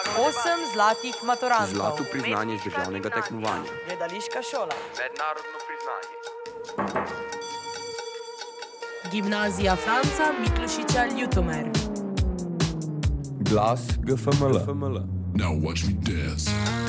8 zlatih maturantov. Zlato priznanje z državnega tekmovanja. Gledališka šola. Mednarodno priznanje. Gimnazija Franca Miklošiča Ljutomer. Glas GFML. Now watch me dance.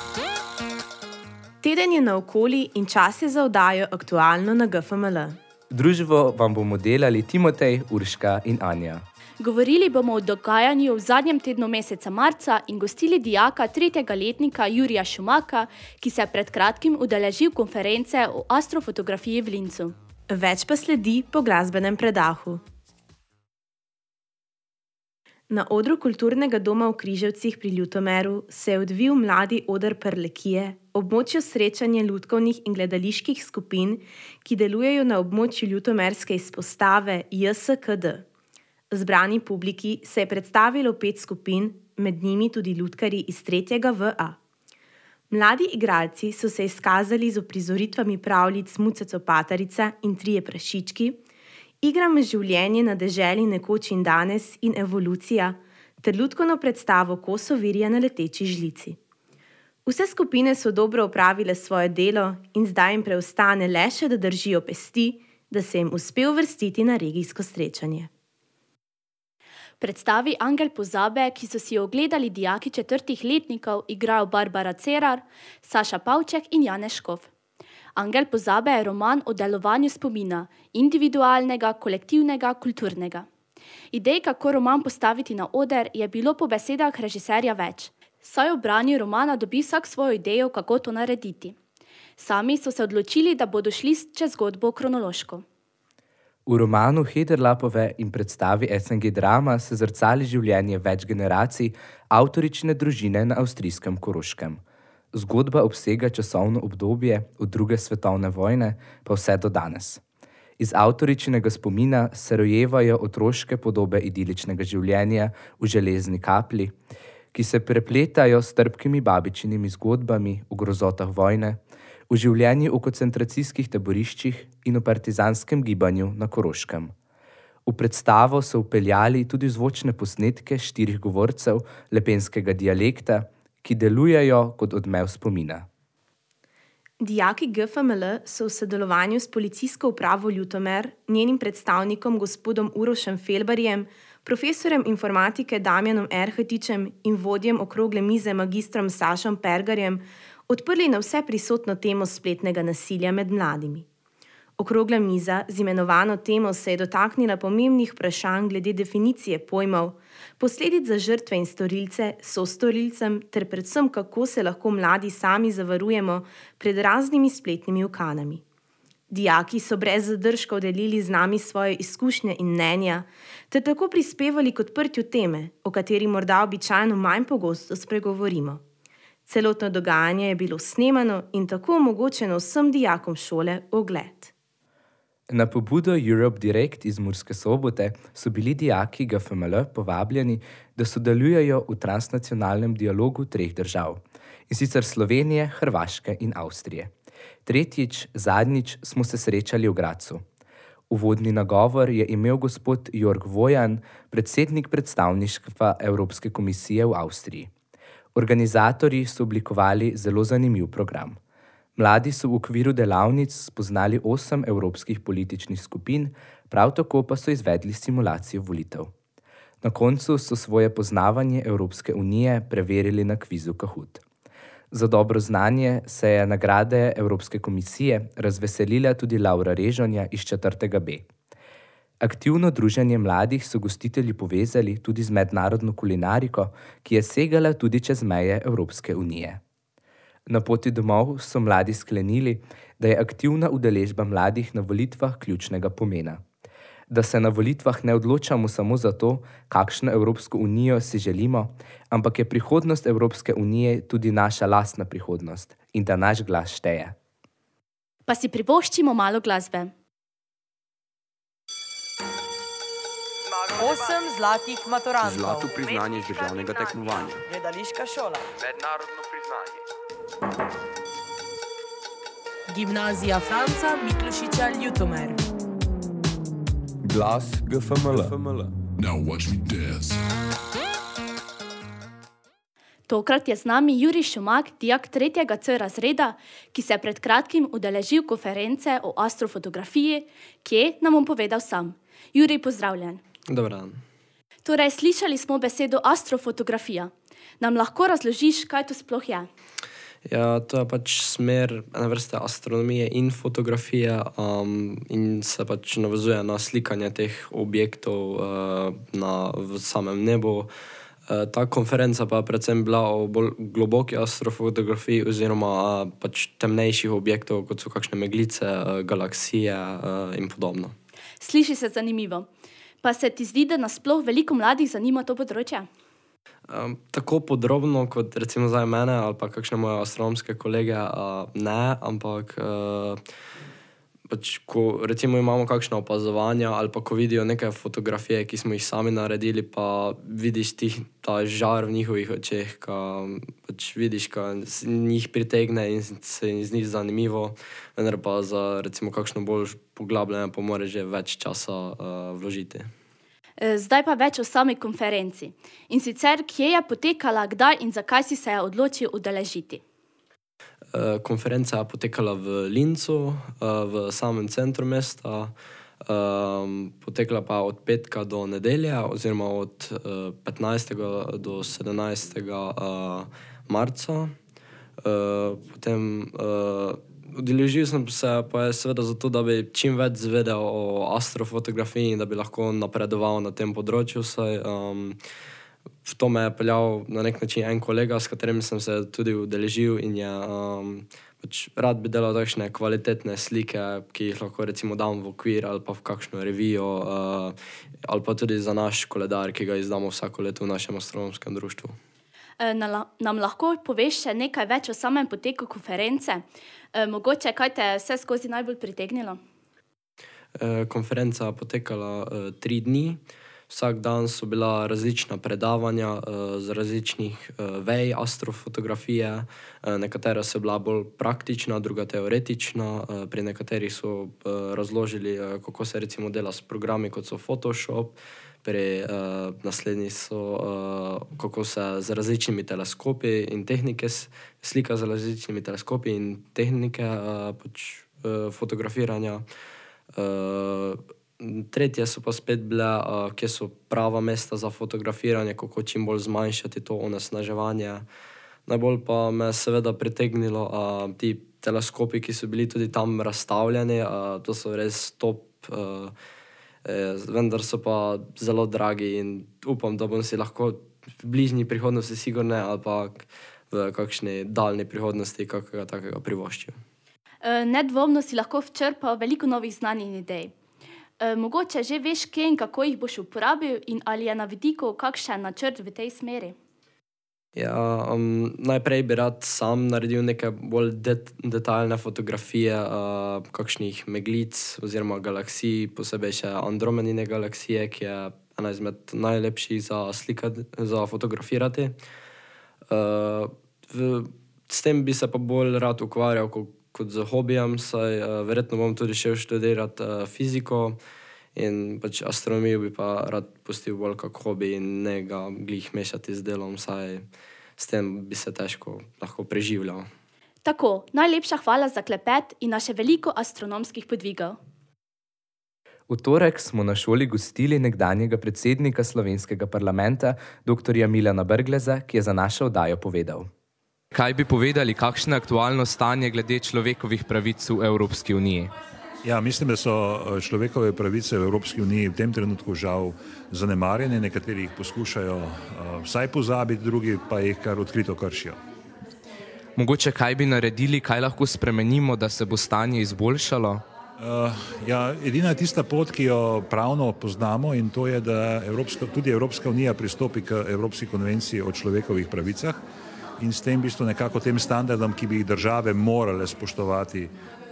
Teden je naokoli in čas je za oddajo Aktualno na GFML. Družbo vam bomo delali Timotej, Urška in Anja. Govorili bomo o dogajanju v zadnjem tednu meseca marca in gostili dijaka 3. letnika Jurija Šumaka, ki se je pred kratkim udeležil konference o astrofotografiji v Linzu. Več pa sledi po glasbenem predahu. Na odru Kulturnega doma v Križevcih pri Ljutomeru se je odvil mladi oder Prlekije, območju srečanja lutkovnih in gledaliških skupin, ki delujejo na območju ljutomerske izpostave JSKD. Zbrani publiki se je predstavilo 5 skupin, med njimi tudi lutkarji iz 3. VA. Mladi igralci so se izkazali z uprizoritvami pravljic Muce Copatarica in Trije prašički, igrama Življenje na deželi nekoč in danes in Evolucija ter lutkovno predstavo Kosovirja na leteči žlici. Vse skupine so dobro opravile svoje delo in zdaj jim preostane le še, da držijo pesti, da se jim uspe uvrstiti na regijsko srečanje. V predstavi Angel pozabe, ki so si jo ogledali dijaki 4. letnikov, igrajo Barbara Cerar, Saša Pavček in Janez Škof. Angel pozabe je roman o delovanju spomina, individualnega, kolektivnega, kulturnega. Idej, kako roman postaviti na oder, je bilo po besedah režiserja več. Saj v branju romana dobi vsak svojo idejo, kako to narediti. Sami so se odločili, da bodo šli čez zgodbo kronološko. V romanu Hederlapove in predstavi SNG Drama se zrcali življenje več generacij avtoričine družine na avstrijskem Koroškem. Zgodba obsega časovno obdobje od 2. svetovne vojne pa vse do danes. Iz avtoričinega spomina se rojevajo otroške podobe idiličnega življenja v železni kaplji, ki se prepletajo s trpkimi babičinimi zgodbami o grozotah vojne, v življenju v koncentracijskih taboriščih in v partizanskem gibanju na Koroškem. V predstavo so vpeljali tudi zvočne posnetke 4 govorcev lepenskega dialekta, ki delujejo kot odmev spomina. Dijaki GFML so v sodelovanju s Policijsko upravo Ljutomer, njenim predstavnikom gospodom Urošem Felbarjem, profesorjem informatike Damjanom Erhetičem in vodjem okrogle mize magistrom Sašom Pergarjem odprli na vse prisotno temo spletnega nasilja med mladimi. Okrogla miza z imenovano temo se je dotaknila pomembnih vprašanj glede definicije pojmov, posledic za žrtve in storilce, sostorilcem ter predvsem kako se lahko mladi sami zavarujemo pred raznimi spletnimi ukanami. Dijaki so brez zadržkov delili z nami svoje izkušnje in mnenja ter tako prispevali k odprtju teme, o kateri morda običajno manj pogosto spregovorimo. Celotno dogajanje je bilo snemano in tako omogočeno vsem dijakom šole ogled. Na pobudo Europe Direct iz Murske Sobote so bili dijaki GFML povabljeni, da sodelujejo v transnacionalnem dialogu 3 držav, in sicer Slovenije, Hrvaške in Avstrije. Tretjič, zadnjič smo se srečali v Gradcu. Uvodni nagovor je imel gospod Jörg Vojan, predsednik predstavništva Evropske komisije v Avstriji. Organizatorji so oblikovali zelo zanimiv program. Mladi so v okviru delavnic spoznali 8 evropskih političnih skupin, prav tako pa so izvedli simulacijo volitev. Na koncu so svoje poznavanje Evropske unije preverili na kvizu Kahoot. Za dobro znanje se je nagrade Evropske komisije razveselila tudi Laura Režonja iz 4. B. Aktivno druženje mladih so gostitelji povezali tudi z mednarodno kulinariko, ki je segala tudi čez meje Evropske unije. Na poti domov so mladi sklenili, da je aktivna udeležba mladih na volitvah ključnega pomena. Da se na volitvah ne odločamo samo zato, kakšno Evropsko unijo si želimo, ampak je prihodnost Evropske unije tudi naša lastna prihodnost in da naš glas šteje. Pa si privoščimo malo glasbe. 8 zlatih maturantov. Zlato priznanje z državnega tekmovanja. Gledališka šola. Mednarodno priznanje. Gimnazija Franca Miklošiča Ljutomer. Glas GFML. Now watch me dance. Tokrat je z nami Jurij Šumak, dijak 3. C razreda, ki se je pred kratkim udeležil konference o astrofotografiji, kje nam bom povedal sam. Jurij, pozdravljen. Dober dan. Torej, slišali smo besedo astrofotografija. Nam lahko razložiš, kaj to sploh je? Ja, to je pač smer ene vrste astronomije in fotografije in se pač navezuje na slikanje teh objektov v samem nebu. Ta konferenca pa je predvsem bila o bolj globoki astrofotografiji oziroma pač temnejših objektov, kot so kakšne meglice, galaksije in podobno. Sliši se zanimivo. Pa se ti zdi, da nasploh veliko mladih zanima to področje? Tako podrobno, kot recimo zdaj mene ali pa kakšne moje astronomske kolege, ne, ampak pač, ko recimo imamo kakšna opazovanja ali pa ko vidijo neke fotografije, ki smo jih sami naredili, pa vidiš ta žar v njihovih očeh, pač vidiš, ka njih pritegne in se jim zdi zanimivo, vendar pa za recimo kakšno bolj poglabljanje pa mora že več časa vložiti. Zdaj pa več o sami konferenci. In sicer, kje je potekala, kdaj in zakaj si se je odločil udeležiti? Konferenca je potekala v Linzu, v samem centru mesta. Potekala pa od petka do nedelje, oziroma od 15. do 17. marca. Potem udeležil sem se pa je seveda zato, da bi čim več zvedel o astrofotografiji in da bi lahko napredoval na tem področju. V to me je peljal na nek način en kolega, s katerim sem se tudi udeležil in je pač rad bi delal takšne kvalitetne slike, ki jih lahko recimo dam v okvir ali pa v kakšno revijo ali pa tudi za naš koledar, ki ga izdamo vsako leto v našem astronomskem društvu. Nam lahko poveš še nekaj več o samem poteku konference? Mogoče, kaj te vse skozi najbolj pritegnilo? Konferenca je potekala 3 dni. Vsak dan so bila različna predavanja z različnih vej astrofotografije. Nekatera so bila bolj praktična, druga teoretična. Pri nekaterih so razložili, kako se recimo dela s programi, kot so Photoshop. Pri naslednjih so, kako se z različnimi teleskopi in tehnike slika z različnimi teleskopi in tehnike fotografiranja. Tretje so pa spet bile, kje so prava mesta za fotografiranje, kako čim bolj zmanjšati to onesnaževanje. Najbolj pa me seveda pritegnilo ti teleskopi, ki so bili tudi tam razstavljeni. To so res top, vendar so pa zelo dragi in upam, da bom si lahko v bližnji prihodnosti sigurno ali pa v kakšni daljni prihodnosti kakega takega privoščil. Nedvomno si lahko včrpal veliko novih znanj in idej. Mogoče že veš, kje in kako jih boš uporabil in ali je na vidiku kakšen načrt v tej smeri? Ja, najprej bi rad sam naredil neke bolj detaljne fotografije kakšnih meglic oziroma galaksij, posebej še Andromenine galaksije, ki je ena izmed najlepših za fotografirati. S tem bi se pa bolj rad ukvarjal kot z hobijem, saj verjetno bom tudi šel študirati fiziko in pač astronomijo bi pa rad pustil bolj kak hobi in ne ga glih mešati z delom, saj s tem bi se težko lahko preživljal. Tako, najlepša hvala za klepet in na še veliko astronomskih podvigov. V torek smo na šoli gostili nekdanjega predsednika slovenskega parlamenta, dr. Milana Brgleza, ki je za našo oddajo povedal. Kaj bi povedali, kakšno je aktualno stanje glede človekovih pravic v Evropski uniji? Ja, mislim, da so človekove pravice v Evropski uniji v tem trenutku žal zanemarjene. Nekateri jih poskušajo vsaj pozabiti, drugi pa jih kar odkrito kršijo. Mogoče kaj bi naredili, kaj lahko spremenimo, da se bo stanje izboljšalo? Edina tista pot, ki jo pravno poznamo, in to je, da tudi Evropska unija pristopi k Evropski konvenciji o človekovih pravicah in s tem v bistvu nekako tem standardom, ki bi jih države morale spoštovati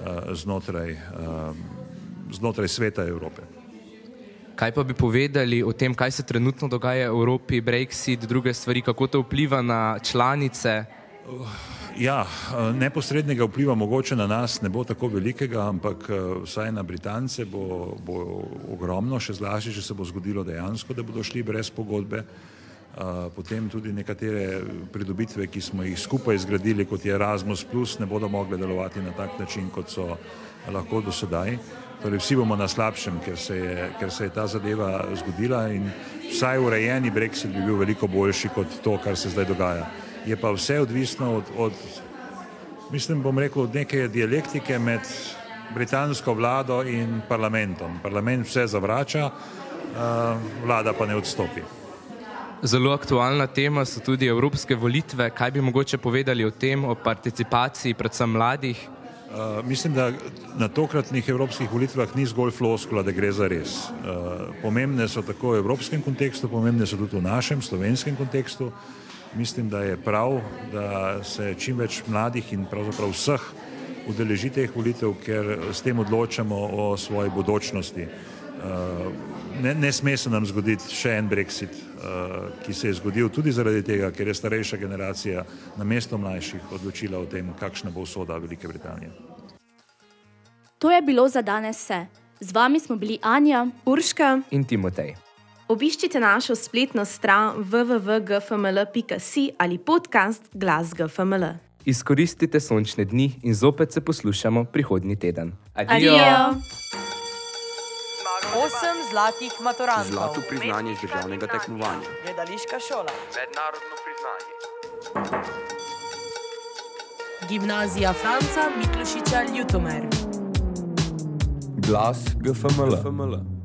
znotraj sveta Evrope. Kaj pa bi povedali o tem, kaj se trenutno dogaja v Evropi, Brexit, druge stvari, kako to vpliva na članice? Ja, neposrednega vpliva mogoče na nas ne bo tako velikega, ampak vsaj na Britance bo ogromno, še zlasti, če se bo zgodilo dejansko, da bodo šli brez pogodbe. Potem tudi nekatere pridobitve, ki smo jih skupaj zgradili, kot je Erasmus+, ne bodo mogle delovati na tak način, kot so lahko do sedaj. Torej, vsi bomo na slabšem, ker se je ta zadeva zgodila in vsaj urejeni Brexit bi bil veliko boljši kot to, kar se zdaj dogaja. Je pa vse odvisno od bom rekel, od neke dialektike med britansko vlado in parlamentom. Parlament vse zavrača, vlada pa ne odstopi. Zelo aktualna tema so tudi evropske volitve. Kaj bi mogoče povedali o tem, o participaciji predvsem mladih? Mislim, da na tokratnih evropskih volitvah ni zgolj floskula, da gre za res. Pomembne so tako v evropskem kontekstu, pomembne so tudi v našem slovenskem kontekstu. Mislim, da je prav, da se čim več mladih in pravzaprav vseh udeleži teh volitev, ker s tem odločamo o svoji bodočnosti. Ne sme se nam zgoditi še en Brexit, ki se je zgodil tudi zaradi tega, ker je starejša generacija namesto mlajših odločila o tem, kakšna bo usoda Velike Britanije. To je bilo za danes vse. Z vami smo bili Anja, Urška in Timotej. Obiščite našo spletno stran www.gfml.si ali podcast Glas GFML. Izkoristite sončne dni in zopet se poslušamo prihodnji teden. Adijo! 8 zlatih maturantov. Zlato priznanje iz državnega tekmovanja. Gledališka šola. Mednarodno priznanje. Gimnazija Franca Miklošiča Ljutomer. Glas GFML.